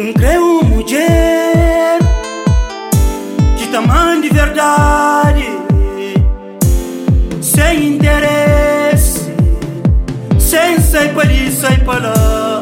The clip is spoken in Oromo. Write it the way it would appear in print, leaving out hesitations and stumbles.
Creu mulher que tamanho de verdade, sem interesse, sem sair para ali, sair para lá.